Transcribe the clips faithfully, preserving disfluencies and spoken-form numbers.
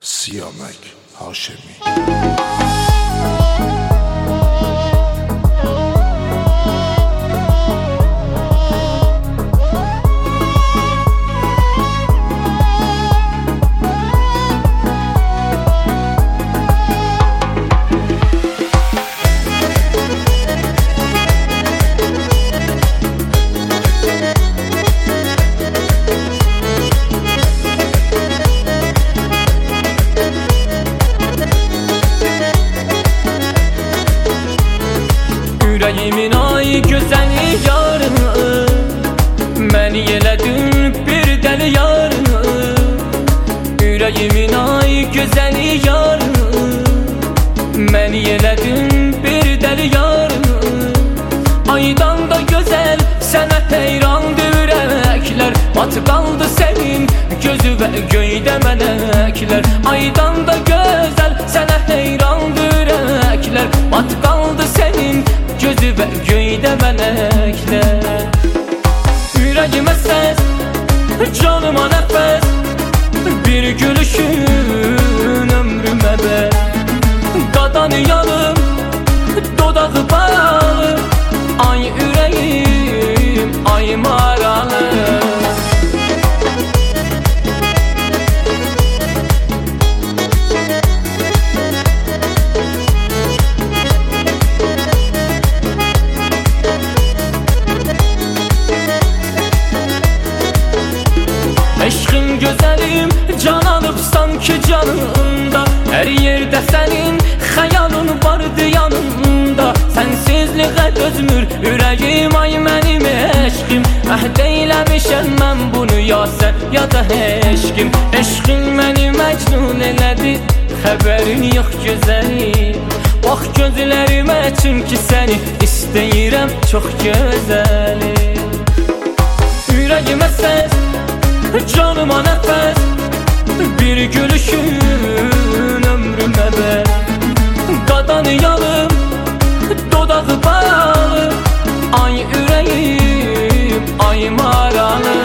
Siyamak Haşemi. Yüreğimin ay güzeli yarını, beni yeledin bir deli yarını. Yüreğimin ay güzeli yarını, beni yeledin bir deli yarını. Aydan da güzel sana heyrandı yürekler, batı kaldı senin gözü ve göyde melekler. Aydan da güzel sana heyrandı yürekler, batı kaldı senin gözü ve göyde melekler. Yüreğime ses, canıma nefes, bir gülüşün ömrüme be. Dadanıyalım, dodağı bağlı, ay yüreğim, ay maralı. Eşkin güzelim, can alıp sanki canında, her yerde senin hayalın vardı yanında. Sensizliğe dözmür yüreğim, ay benim eşkim. Ahd eylemişem ben bunu ya sen ya da eşkim. Eşkin beni mecnun eledi, haberin yok güzelim. Bak gözlerime çünkü seni isteyirəm çok güzelim. Yüreğime ses, canıma nefes, bir gülüşün ömrüme be. Dadanıyalım, dodağı bağlı, ay yüreğim, ay maralı.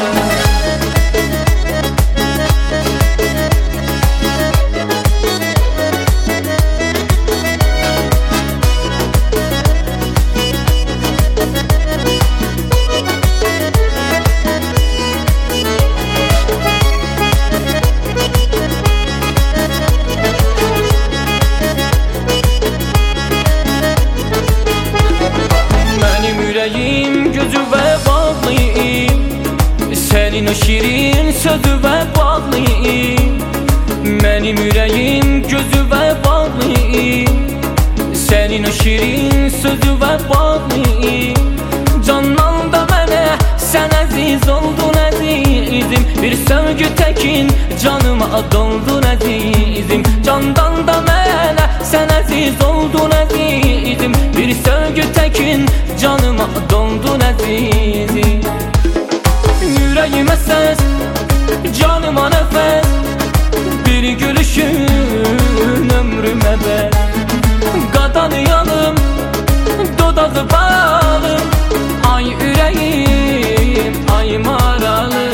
Yüreğim gözü ve bağlıyım, senin o şirin sözü ve bağlıyım. Benim yüreğim gözü ve bağlıyım, senin o şirin sözü ve bağlıyım. Candan da mənə sen aziz oldun azizim, bir sevgi tekin canıma doldun azizim. Candan da mənə sen aziz oldun azizim, bir sevgi tekin canıma doldun azizim. Yüreğime ses, canıma nefes, bir gülüşün ömrüme be. Qadanıyalım, dodağı bağlı, ay yüreğim, ay maralı.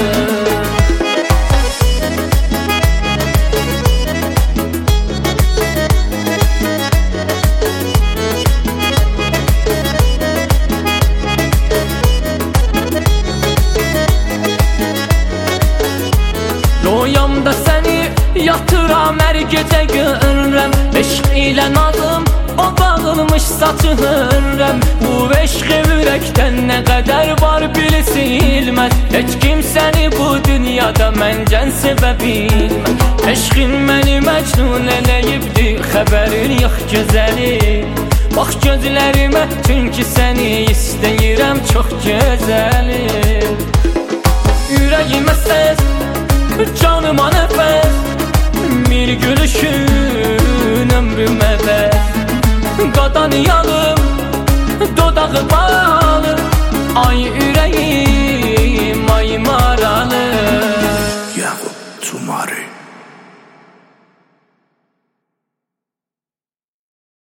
Royamda seni yatıram, her gece görürəm. Eşq ilə nazım o bağılmış saçı hürrəm. Bu eşqi ürəkdən nə qədər var bilsilməz, heç kim səni bu dünyada məncən sevə bilməz. Eşqin məni məcnun eləyibdi, xəbərin yox gözəlim. Bax gözlərimə çünki səni istəyirəm çox gözəlim. Yüreğime ses, canıma nefes, bir gülüşün ömrüme be. Qadanıyalım, dodağı bağlı, ay